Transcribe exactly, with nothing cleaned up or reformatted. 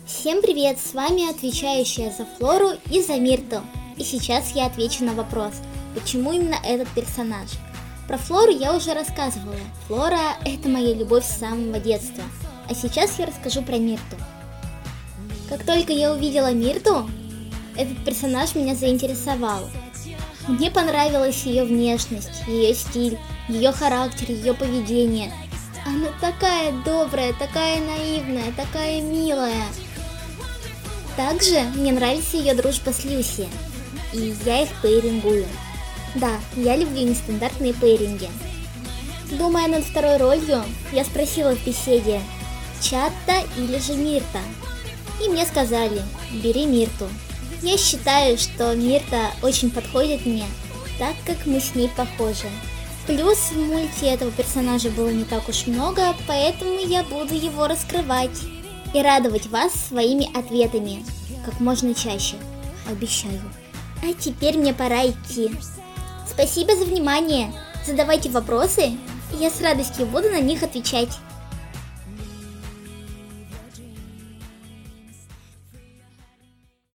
Всем привет, с вами отвечающая за Флору и за Миртл. И сейчас я отвечу на вопрос, почему именно этот персонаж. Про Флору я уже рассказывала. Флора — это моя любовь с самого детства. А сейчас я расскажу про Мирту. Как только я увидела Мирту, этот персонаж меня заинтересовал. Мне понравилась ее внешность, ее стиль, ее характер, ее поведение. Она такая добрая, такая наивная, такая милая. Также мне нравится ее дружба с Люси, и я их пейрингую. Да, я люблю нестандартные пейринги. Думая над второй ролью, я спросила в беседе, Чатта или же Мирта? И мне сказали, бери Мирту. Я считаю, что Мирта очень подходит мне, так как мы с ней похожи. Плюс в мульте этого персонажа было не так уж много, поэтому я буду его раскрывать и радовать вас своими ответами как можно чаще, обещаю. А теперь мне пора идти. Спасибо за внимание, задавайте вопросы, и я с радостью буду на них отвечать.